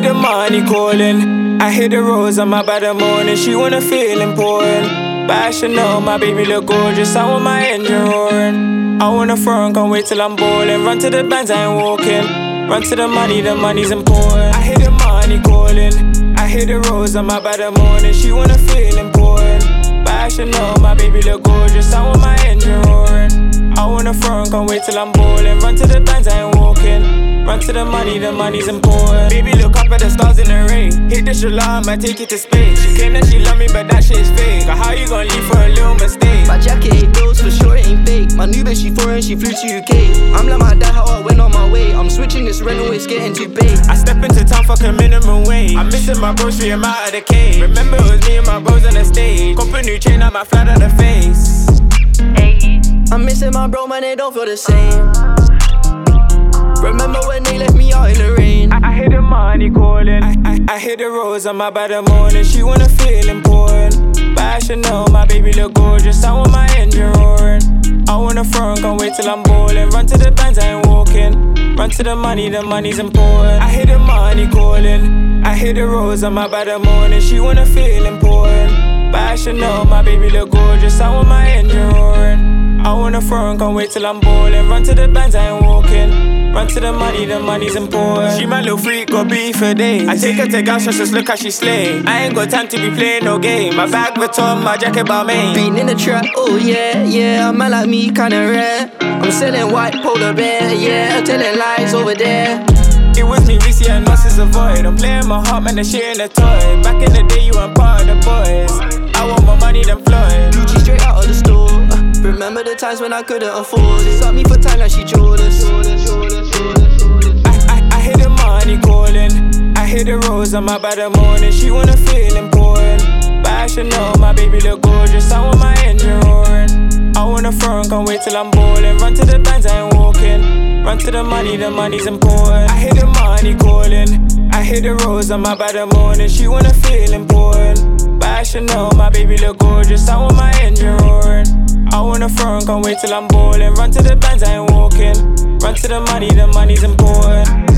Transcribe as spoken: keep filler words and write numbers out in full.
hear the money calling, I hear the rose on my bed in the morning. She wanna feel important, but I should know my baby look gorgeous. I want my engine roaring. I wanna front, can't wait till I'm ballin'. Run to the bands, I ain't walking. Run to the money, the money's important. I hear the money calling, I hear the rose on my bed in the morning. She wanna feel important, but I should know my baby look gorgeous. I want my engine roaring. I wanna front, can't wait till I'm ballin'. Run to the bands, I ain't walking. Run to the money, the money's important. Baby, look up at the stars in the rain. Hit the shalom, I take you to space. She claim that she love me, but that shit's fake. How you gon' leave for a little mistake? My jacket ain't bills, for sure it ain't fake. My new bitch, she foreign, she flew to U K. I'm like my dad, how I went on my way. I'm switching this rental, it's getting too big. I step into town, fuck a minimum wage. I'm missing my bros, three, I'm out of the cave. Remember it was me and my bros on the stage. Cop a new chain, I might flat on the face. I'm missing my bro, man, they don't feel the same. Remember when they left me out in the rain? I, I hear the money calling, I, I, I hear the rose on my bed in the morning. She wanna feel important, but I should know my baby look gorgeous. I want my engine roaring. I wanna front, can't wait till I'm ballin'. Run to the bands, I ain't walking. Run to the money, the money's important. I hear the money calling, I hear the rose on my bed in the morning. She wanna feel important, but I should know my baby look gorgeous. I want my engine roaring. I wanna front, can't wait till I'm ballin'. Run to the bands, I ain't walking. Run to the money, the money's important. She my little freak, got beef for days. I take her to gas, just look how she slay. I ain't got time to be playing no game. My bag Vuitton, my jacket Balmain. Been in the trap, oh yeah, yeah. A man like me kinda rare. I'm selling white polar bear, yeah. Telling lies over there. It was me, Reese, and Nos avoid. I'm playing my heart, man, the shit in a toy. Back in the day, you weren't part of the boys. I want more money than Floyd. Gucci straight out of the store. uh, Remember the times when I couldn't afford it. Suck me for time like she Jordan. I, I, I hear the money calling, I hear the rose on my bed in the morning. She wanna feel important, but I should know my baby look gorgeous. I want my engine roaring. I wanna front, can't wait till I'm ballin'. Run to the bands, I ain't walking. Run to the money, the money's important. I hear the money calling, I hear the rose on my bed in the morning. She wanna feel important, but I should know my baby look gorgeous. I want my engine roaring. I wanna front, can't wait till I'm ballin'. Run to the bands, I ain't walking. Run to the money, the money's important.